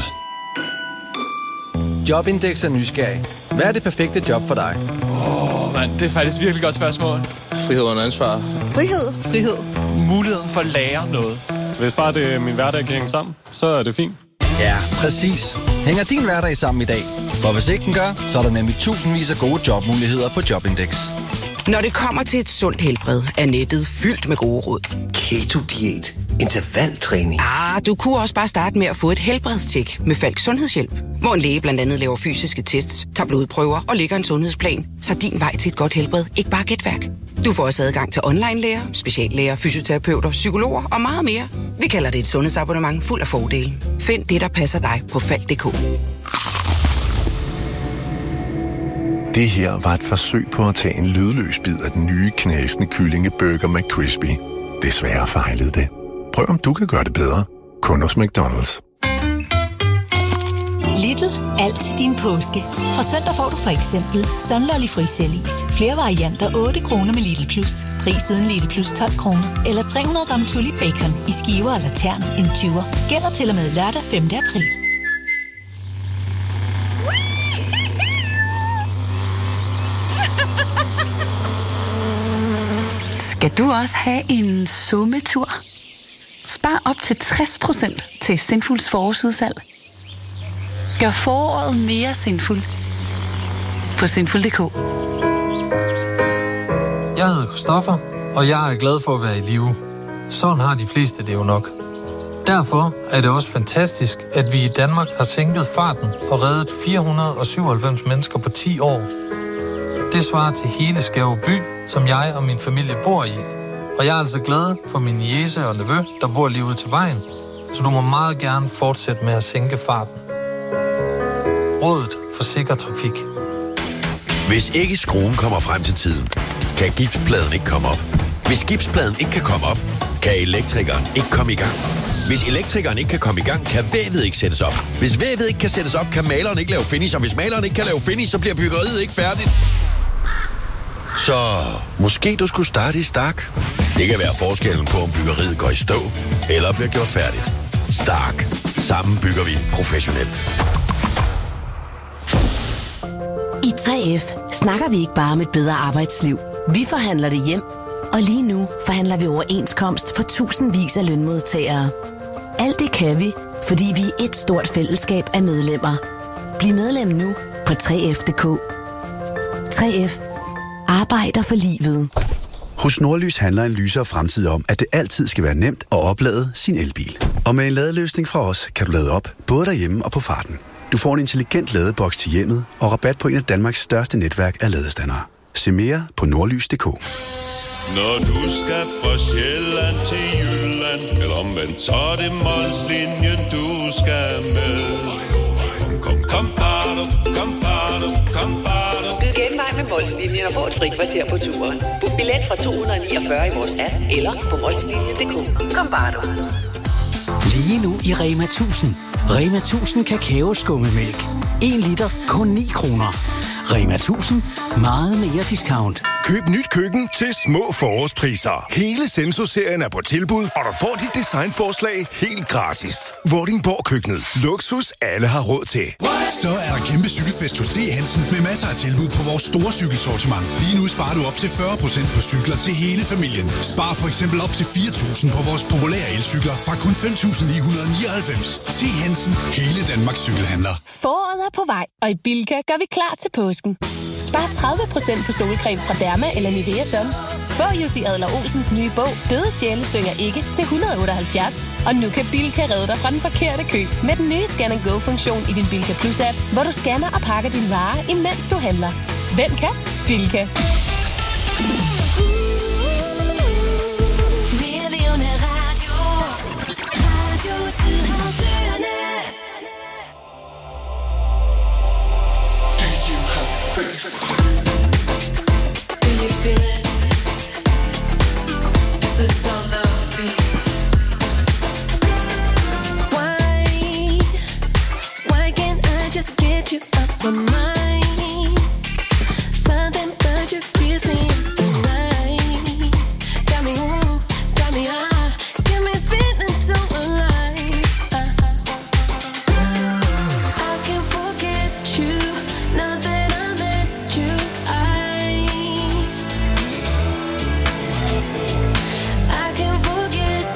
Jobindex er nysgerrig. Hvad er det perfekte job for dig? Åh, oh, mand, det er faktisk virkelig godt spørgsmål. Frihed under ansvar. Frihed, frihed. Muligheden for at lære noget. Hvis bare det er min hverdag kan hænge sammen, så er det fint. Ja, præcis. Hænger din hverdag sammen i dag? For hvis ikke den gør, så er der nemlig tusindvis af gode jobmuligheder på Jobindex. Når det kommer til et sundt helbred, er nettet fyldt med gode råd. Keto-diæt, intervaltræning. Ah, du kunne også bare starte med at få et helbredstjek med Falk Sundhedshjælp. Hvor en læge blandt andet laver fysiske tests, tager blodprøver og lægger en sundhedsplan, så din vej til et godt helbred ikke bare er gætværk. Du får også adgang til online-læger, speciallæger, fysioterapeuter, psykologer og meget mere. Vi kalder det et sundhedsabonnement fuld af fordele. Find det, der passer dig på falk punktum d k. Det her var et forsøg på at tage en lydløs bid af den nye knasende kyllingeburger McCrispy. Desværre fejlede det. Prøv om du kan gøre det bedre. Kun hos McDonald's. Lidl. Alt til din påske. Fra søndag får du for eksempel Sunlolly frisellis. Flere varianter otte kroner med Lidl Plus. Pris uden Lidl Plus tolv kroner. Eller tre hundrede gram Tulip Bacon i skiver eller tern en tyver. Gælder til og med lørdag femte april. Skal du også have en sommetur? Spar op til tres procent til Sinfuls forårsudsalg. Gør foråret mere sinfuld på sinful punktum d k. Jeg hedder Christoffer, og jeg er glad for at være i live. Sådan har de fleste det jo nok. Derfor er det også fantastisk, at vi i Danmark har sænket farten og reddet fire hundrede og syvoghalvfems mennesker på ti år. Det svarer til hele Skæve by, som jeg og min familie bor i. Og jeg er altså glad for min niece og nevø, der bor lige ude til vejen. Så du må meget gerne fortsætte med at sænke farten. Rådet for sikker trafik. Hvis ikke skruen kommer frem til tiden, kan gipspladen ikke komme op. Hvis gipspladen ikke kan komme op, kan elektrikeren ikke komme i gang. Hvis elektrikeren ikke kan komme i gang, kan vævet ikke sættes op. Hvis vævet ikke kan sættes op, kan maleren ikke lave finish. Og hvis maleren ikke kan lave finish, så bliver byggeriet ikke færdigt. Så måske du skulle starte i Stark. Det kan være forskellen på, om byggeriet går i stå eller bliver gjort færdigt. Stark. Sammen bygger vi professionelt. I tre F snakker vi ikke bare om et bedre arbejdsliv. Vi forhandler det hjem. Og lige nu forhandler vi overenskomst for tusindvis af lønmodtagere. Alt det kan vi, fordi vi er et stort fællesskab af medlemmer. Bliv medlem nu på tre F punktum d k. tre F arbejder for livet. Hos Nordlys handler en lysere fremtid om, at det altid skal være nemt at oplade sin elbil. Og med en ladeløsning fra os, kan du lade op, både derhjemme og på farten. Du får en intelligent ladeboks til hjemmet og rabat på en af Danmarks største netværk af ladestandere. Se mere på nordlys punktum d k. Når du skal fra Sjælland til Jylland, eller omvendt, så er det Molslinjen, du skal med. Kom, kom, kom, bado, kom, bado, kom, bado. Skyd genvej med Molslinjen og få et fri kvarter på turen. Book billet fra to hundrede niogfyrre i vores app, eller på molslinjen punktum d k. Kom, bado. Lige nu i Rema tusind. Rema tusind kakaoskummemælk. en liter, kun ni kroner. Rema tusind. Meget mere discount. Køb nyt køkken til små forårspriser. Hele Senso-serien er på tilbud, og du får dit designforslag helt gratis. Vordingborg Køkkenet. Luksus alle har råd til. Så er der kæmpe cykelfest hos T. Hansen med masser af tilbud på vores store cykelsortiment. Lige nu sparer du op til fyrre procent på cykler til hele familien. Spar for eksempel op til fire tusind på vores populære elcykler fra kun fem tusind ni hundrede nioghalvfems. T. Hansen. Hele Danmarks cykelhandler. Foråret er på vej, og i Bilka gør vi klar til påsken. Spar tredive procent på solcreme fra Derma eller Nivea Sun. Få Jussi Adler Olsens nye bog, Døde sjæle synger ikke, til et hundrede og otteoghalvfjerds. Og nu kan Bilka redde dig fra den forkerte kø med den nye Scan and Go-funktion i din Bilka Plus-app, hvor du scanner og pakker dine varer, imens du handler. Hvem kan? Bilka. Do you feel it? The sound of feet. Why? Why can't I just get you up my mind? Something about you keeps me up the night. Got me ooh, got me ah, got me feeling so alive. I can't forget you, now that I met you. I I can't forget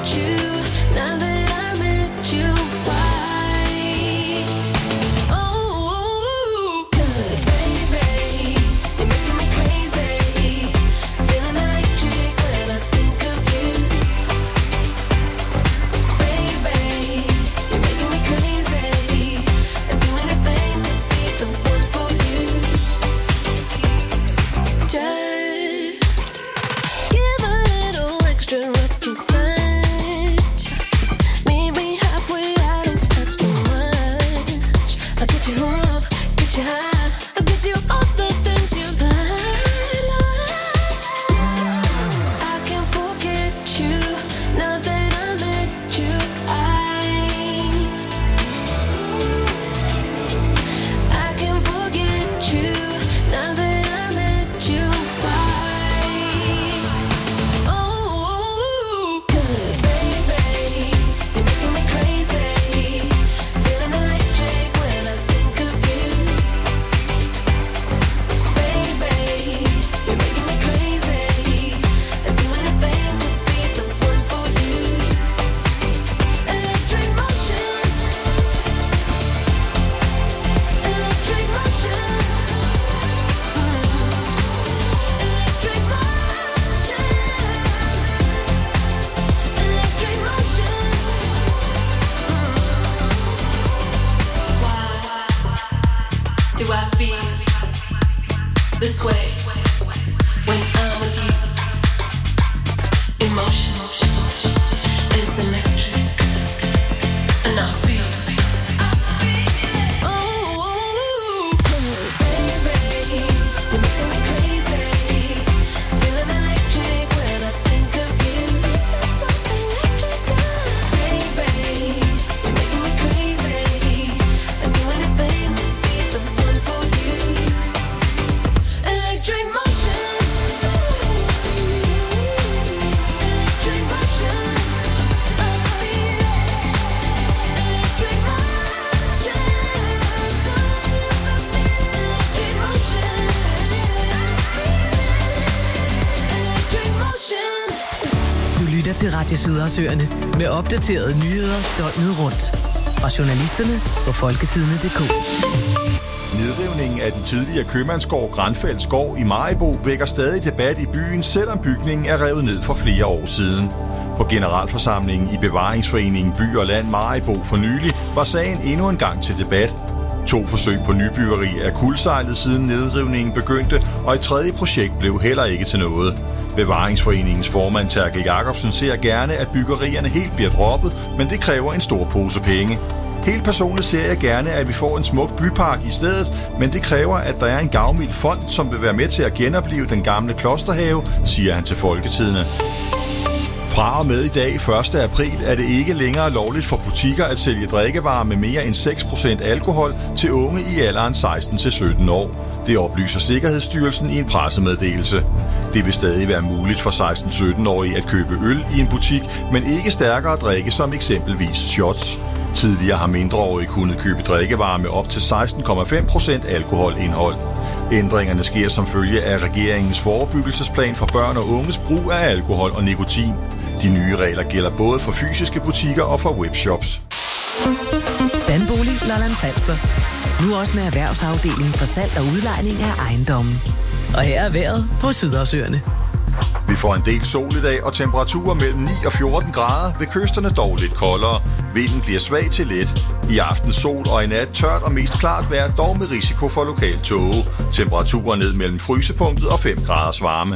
Radio Sydersøerne med opdaterede nyheder døgnet rundt. Fra journalisterne på folketidene punktum d k. Nedrivningen af den tidligere købmandsgård Granfelds Gård i Maribo vækker stadig debat i byen, selvom bygningen er revet ned for flere år siden. På generalforsamlingen i Bevaringsforeningen By og Land Maribo for nylig var sagen endnu en gang til debat. To forsøg på nybyggeri er kuldsejlet siden nedrivningen begyndte, og et tredje projekt blev heller ikke til noget. Bevaringsforeningens formand Terkel Jacobsen ser gerne, at byggerierne helt bliver droppet, men det kræver en stor pose penge. Helt personligt ser jeg gerne, at vi får en smuk bypark i stedet, men det kræver, at der er en gavmild fond, som vil være med til at genopleve den gamle klosterhave, siger han til Folketidene. Fra og med i dag, første april, er det ikke længere lovligt for butikker at sælge drikkevarer med mere end seks procent alkohol til unge i alderen seksten til sytten år. Det oplyser Sikkerhedsstyrelsen i en pressemeddelelse. Det vil stadig være muligt for seksten til sytten-årige at købe øl i en butik, men ikke stærkere drikke som eksempelvis shots. Tidligere har mindreårige kunnet købe drikkevarer med op til seksten komma fem procent alkoholindhold. Ændringerne sker som følge af regeringens forebyggelsesplan for børn og unges brug af alkohol og nikotin. De nye regler gælder både for fysiske butikker og for webshops. Danbolig Lolland Falster. Nu også med erhvervsafdelingen for salg og udlejning af ejendommen. Og her er vejret på Sydersøerne. Vi får en del sol i dag og temperaturer mellem ni og fjorten grader, ved kysterne dog lidt koldere. Vinden bliver svag til let. I aften sol og i nat tørt og mest klart vejr, dog med risiko for lokal tåge. Temperaturer ned mellem frysepunktet og fem graders varme.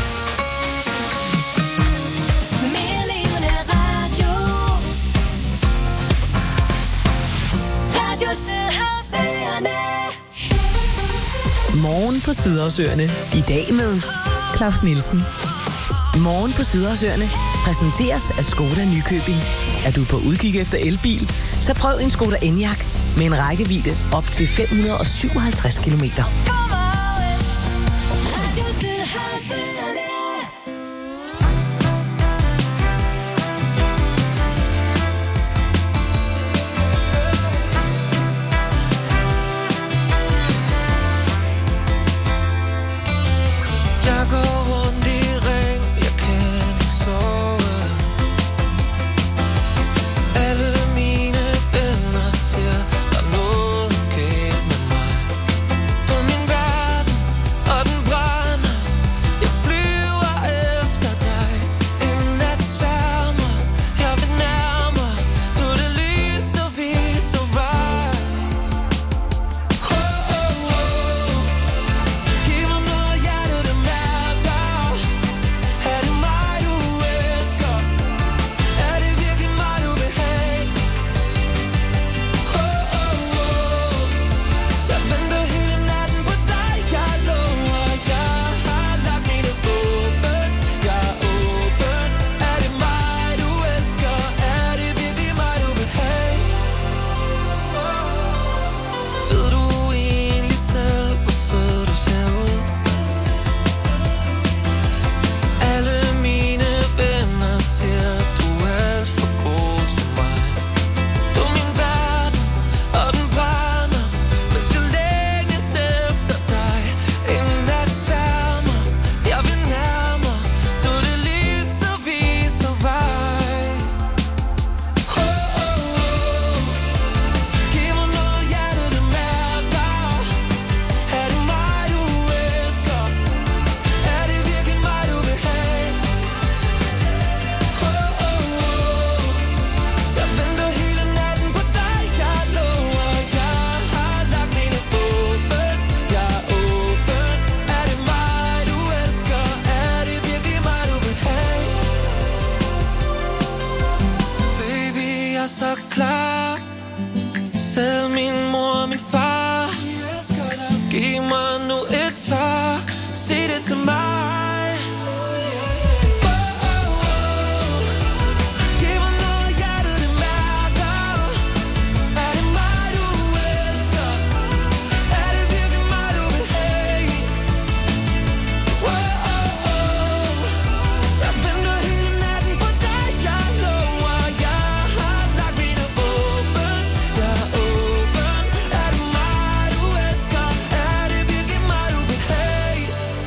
Morgen på Sydersøerne. I dag med Claus Nielsen. Morgen på Sydersøerne præsenteres af Skoda Nykøbing. Er du på udkig efter elbil? Så prøv en Skoda Enyaq med en rækkevidde op til fem hundrede og syvoghalvtreds kilometer.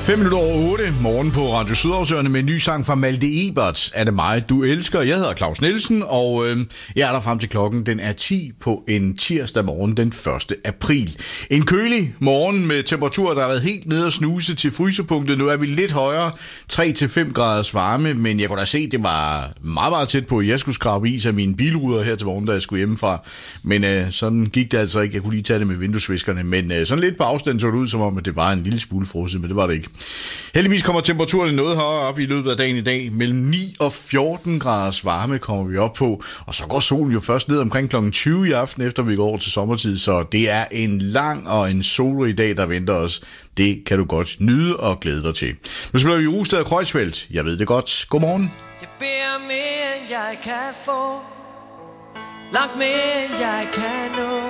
fem minutter over otte, morgen på Radio Sydhavsøerne med en ny sang fra Malte Ebert. Er det mig, du elsker? Jeg hedder Claus Nielsen, og øh, jeg er der frem til klokken. Den er ti på en tirsdag morgen den første april. En kølig morgen med temperaturer, der har været helt nede og snuse til frysepunktet. Nu er vi lidt højere, tre til fem graders varme, men jeg kunne da se, det var meget, meget tæt på. Jeg skulle skrabe is af mine bilruder her til morgen, da jeg skulle hjemmefra. Men øh, sådan gik det altså ikke. Jeg kunne lige tage det med vinduesviskerne, men øh, sådan lidt på afstand så det ud, som om at det var en lille smule frosset, men det var det ikke. Heldigvis kommer temperaturen noget højere op i løbet af dagen i dag. Mellem ni og fjorten graders varme kommer vi op på, og så går solen jo først ned omkring klokken tyve i aften, efter vi går over til sommertid, så det er en lang og en solrig dag, der venter os. Det kan du godt nyde og glæde dig til. Nu spiller vi Rosted og Kreuzfeldt. Jeg ved det godt. Godmorgen. Jeg beder mere, end jeg kan få, langt mere, end jeg kan nå.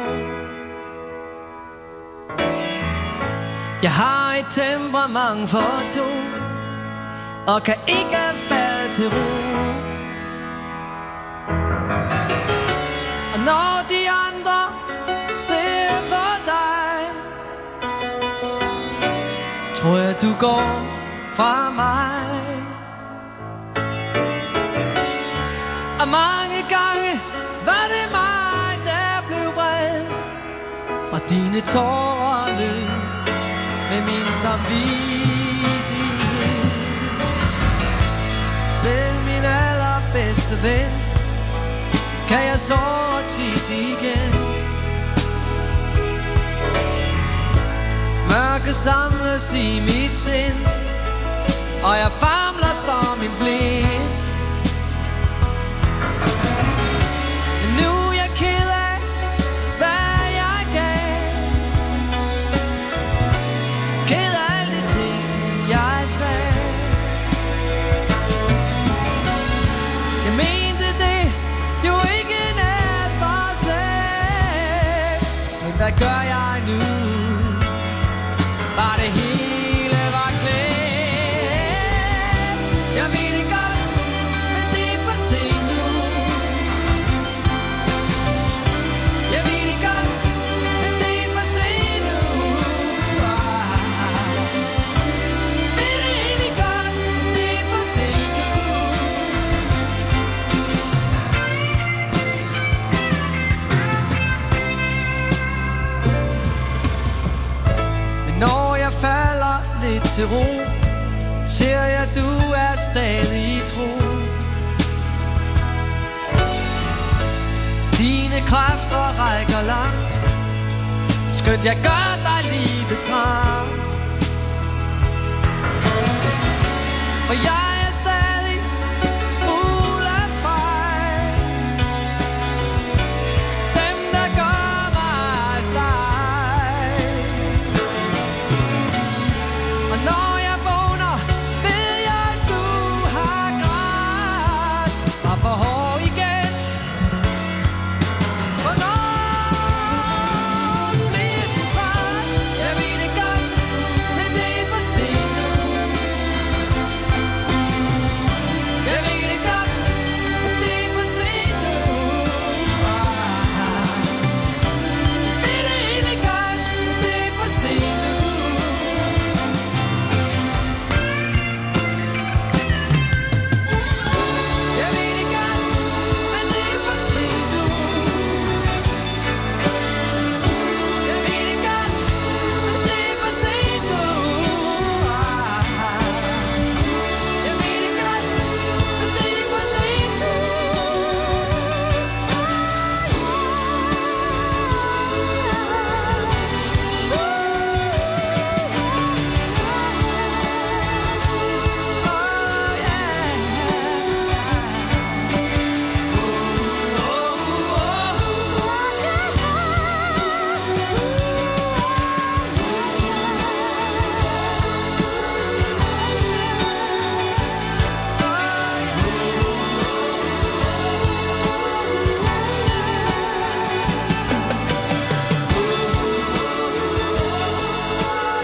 Jeg har et temperament for to, og kan ikke falde til ro. Og når de andre ser på dig, tror jeg du går fra mig. Og mange gange var det mig, der blev vred, og dine tårer løb med min samvittighed. Selv min allerbedste ven kan jeg såre tit igen. Mørke samles i mit sind, og jeg famler som en blind. Men nu er jeg ked af, hvad jeg gav, ked af alle de ting, jeg sagde. Jeg mente det jo ikke nær så slemt, men hvad gør jeg nu? Bare det hele var glemt. Jeg ved det godt, men det er for sent nu. Jeg ved det godt, men det er for sent nu. Ved det egentlig godt, det er for sent nu. Men når jeg falder lidt til ro, ser jeg, du er stadig i tro. Dine kræfter rækker langt, skønt jeg gør dig livet træt. For jeg